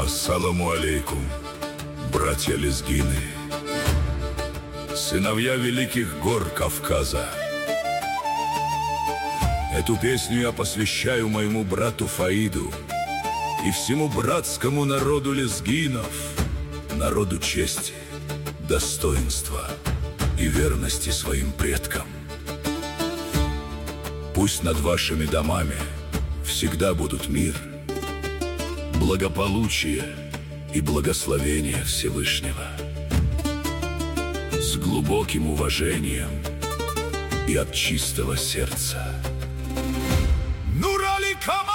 Ассаламу алейкум, братья лезгины, сыновья великих гор Кавказа. Эту песню я посвящаю моему брату Фаиду и всему братскому народу лезгинов, народу чести, достоинства и верности своим предкам. Пусть над вашими домами всегда будут мир, благополучие и благословение Всевышнего. С глубоким уважением и от чистого сердца. Нурали Камал!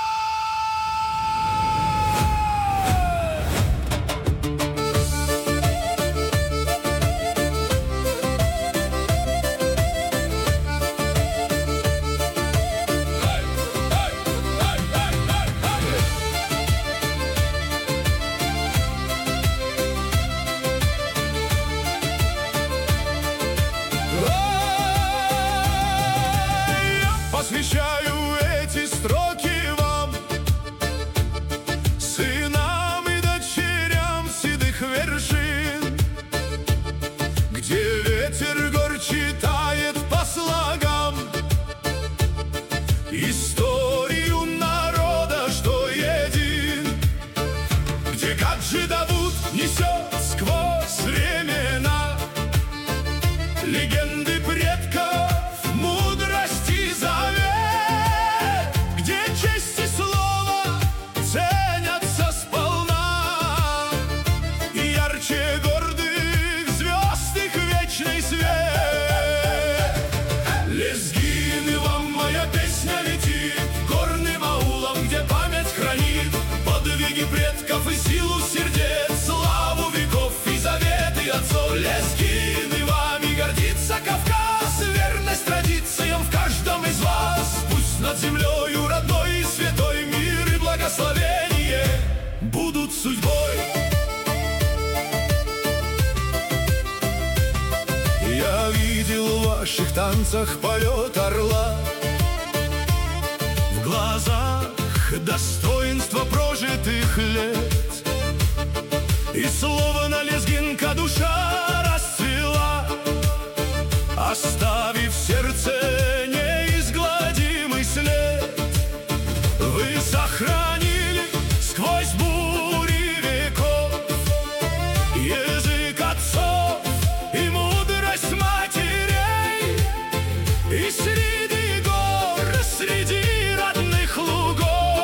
Посвящаю эти строки вам, сынам и дочерям седых вершин, где ветер гор читает по слогам историю народа, что един, где Гаджи Давуд несет сквозь времена легенды предков, мудрость и завет, где честь и слово ценятся сполна, и ярче гордых звезд их вечный свет. Лезгины, вам моя песня летит горным аулом, где память хранит подвиги предков и силу сердец, славу веков и заветы отцов. Лезгины, вами гордится Кавказ, верность традициям в каждом из вас. Пусть над землею родной и святой мир и благословение будут судьбой. Я видел в ваших танцах полет орла, в глазах достоинство прожитых лет, и словно лезгинка душа расцвела, оставив в сердце неизгладимый след. Вы сохранили сквозь бури веков язык отцов и мудрость матерей, и среди гор, среди родных лугов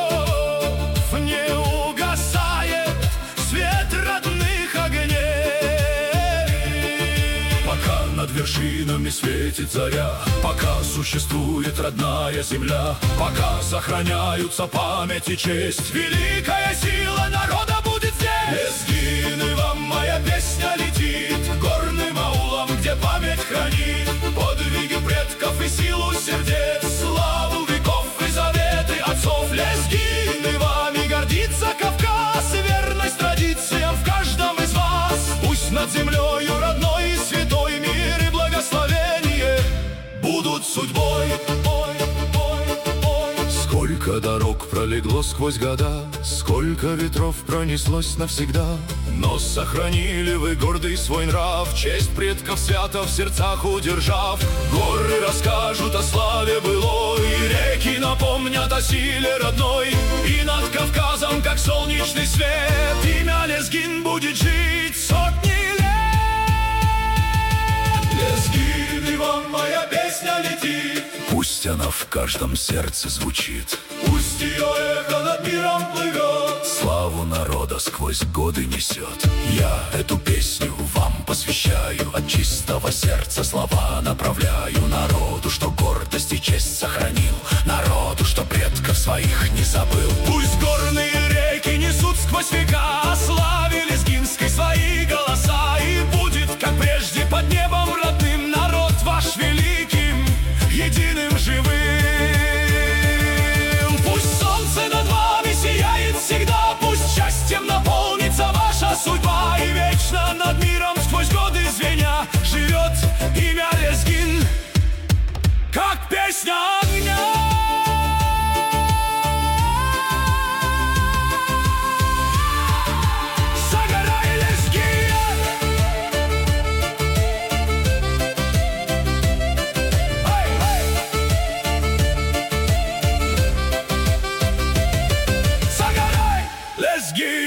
не угасает свет родных огней. Пока над вершинами светит заря, пока существует родная земля, пока сохраняются память и честь, великая сила народа будет здесь. Лезгины, вам моя песня летит горным аулом, где память хранит подвиги предков и силу сердец, славу веков и заветы отцов. Лезгины, вами гордится Кавказ, верность традициям в каждом из вас. Пусть над землею родной и святой мир и благословение будут судьбой. Сколько дорог пролегло сквозь года, сколько ветров пронеслось навсегда, но сохранили вы гордый свой нрав, честь предков свято в сердцах удержав. Горы расскажут о славе былой, и реки напомнят о силе родной, и над Кавказом, как солнечный свет, имя Лезгин будет жить сотни лет. Лезгины, вам моя песня летит, Пусть она в каждом сердце звучит, пусть ее эхо над миром плывет, славу народа сквозь годы несет. Я эту песню вам посвящаю, от чистого сердца слова направляю народу, что гордость и честь сохранил, народу, что предков своих не забыл. Пусть горные реки несут сквозь века о славе лезгинской свои голоса, и будет, как прежде, под небом родным народ ваш великим, единым живым. Пусть солнце над вами сияет всегда, пусть счастьем наполнится ваша судьба, и вечно над миром сквозь годы звеня живет имя Лезгин, как песня огня. мозги.